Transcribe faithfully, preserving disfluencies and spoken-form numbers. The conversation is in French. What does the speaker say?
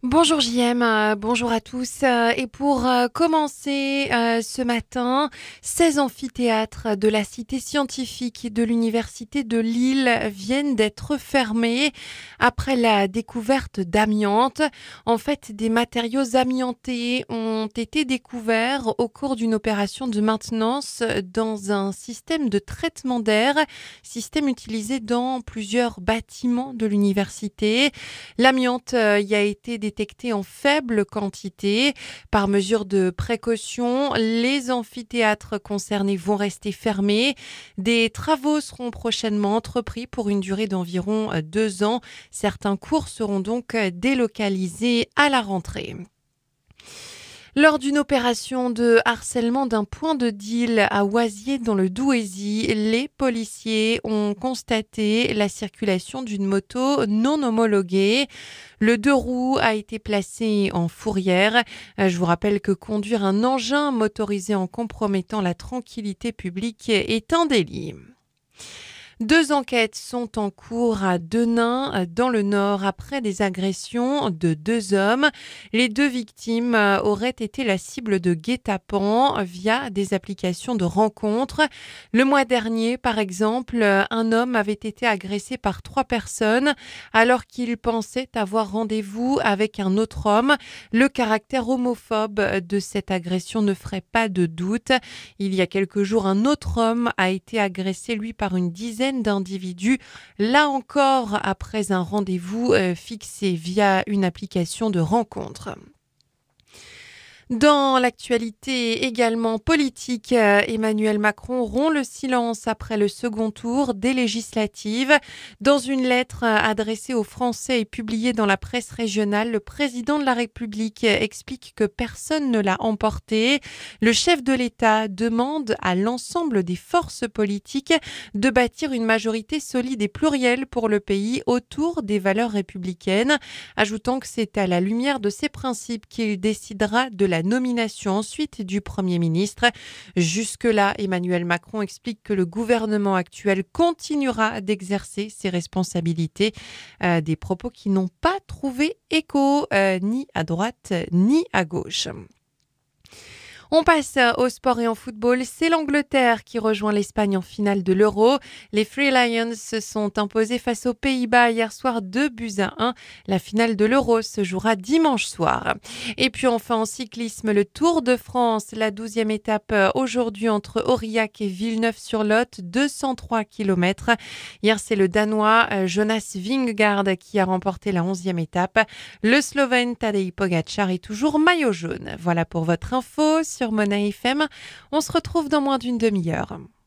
Bonjour J M, euh, bonjour à tous. Euh, et pour euh, commencer euh, ce matin, seize amphithéâtres de la cité scientifique de l'université de Lille viennent d'être fermés après la découverte d'amiante. En fait, des matériaux amiantés ont été découverts au cours d'une opération de maintenance dans un système de traitement d'air, système utilisé dans plusieurs bâtiments de l'université. L'amiante euh, y a été détectée en faible quantité. Par mesure de précaution, les amphithéâtres concernés vont rester fermés. Des travaux seront prochainement entrepris pour une durée d'environ euh, deux ans. Certains cours seront donc euh, délocalisés à la rentrée. Lors d'une opération de harcèlement d'un point de deal à Oisier dans le Douaisis, les policiers ont constaté la circulation d'une moto non homologuée. Le deux roues a été placé en fourrière. Je vous rappelle que conduire un engin motorisé en compromettant la tranquillité publique est un délit. Deux enquêtes sont en cours à Denain, dans le Nord, après des agressions de deux hommes. Les deux victimes auraient été la cible de guet-apens via des applications de rencontres. Le mois dernier, par exemple, un homme avait été agressé par trois personnes alors qu'il pensait avoir rendez-vous avec un autre homme. Le caractère homophobe de cette agression ne ferait pas de doute. Il y a quelques jours, un autre homme a été agressé, lui, par une dizaine d'individus, là encore après un rendez-vous euh, fixé via une application de rencontre. Dans l'actualité également politique, euh, Emmanuel Macron rompt le silence après le second tour des législatives. Dans une lettre euh, adressée aux Français et publiée dans la presse régionale, le président de la République explique que personne ne l'a emporté. Le chef de l'État demande à l'ensemble des forces politiques de bâtir une majorité solide et plurielle pour le pays autour des valeurs républicaines, ajoutant que c'est à la lumière de ces principes qu'il décidera de la La nomination ensuite du Premier ministre. Jusque-là, Emmanuel Macron explique que le gouvernement actuel continuera d'exercer ses responsabilités. Euh, des propos qui n'ont pas trouvé écho euh, ni à droite ni à gauche. On passe au sport et en football. C'est l'Angleterre qui rejoint l'Espagne en finale de l'Euro. Les Three Lions se sont imposés face aux Pays-Bas hier soir deux buts à un. La finale de l'Euro se jouera dimanche soir. Et puis enfin en cyclisme, le Tour de France, la douzième étape aujourd'hui entre Aurillac et Villeneuve-sur-Lot, deux cent trois kilomètres. Hier, c'est le Danois Jonas Vingegaard qui a remporté la onzième étape. Le Slovène Tadej Pogačar est toujours maillot jaune. Voilà pour votre info sur Mona F M. On se retrouve dans moins d'une demi-heure.